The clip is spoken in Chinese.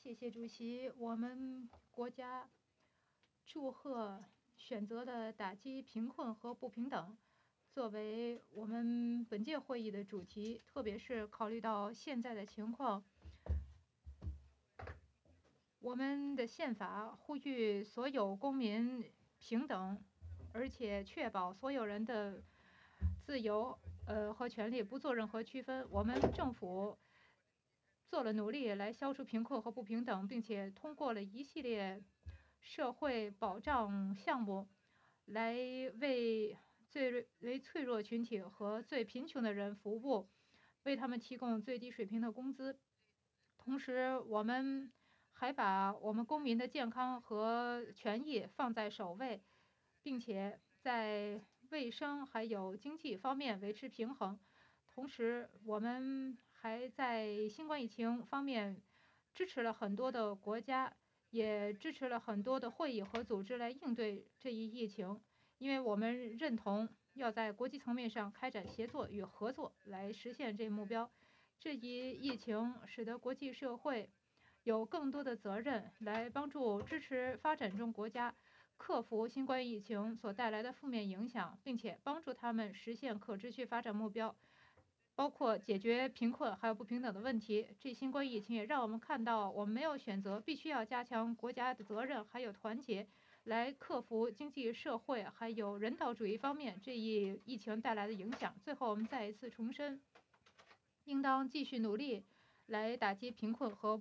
谢谢主席。我们国家祝贺选择了打击贫困和不平等作为我们本届会议的主题，特别是考虑到现在的情况，我们的宪法呼吁所有公民平等，而且确保所有人的自由和权利，不做任何区分。我们政府做了努力来消除贫困和不平等，并且通过了一系列社会保障项目，来为最为脆弱群体和最贫穷的人服务，为他们提供最低水平的工资。同时，我们还把我们公民的健康和权益放在首位，并且在卫生还有经济方面维持平衡。同时，我们还在新冠疫情方面支持了很多的国家，也支持了很多的会议和组织来应对这一疫情，因为我们认同要在国际层面上开展协作与合作来实现这一目标。这一疫情使得国际社会有更多的责任来帮助支持发展中国家克服新冠疫情所带来的负面影响，并且帮助他们实现可持续发展目标，包括解决贫困还有不平等的问题。这新冠疫情也让我们看到，我们没有选择，必须要加强国家的责任还有团结，来克服经济社会还有人道主义方面这一疫情带来的影响。最后，我们再一次重申，应当继续努力来打击贫困和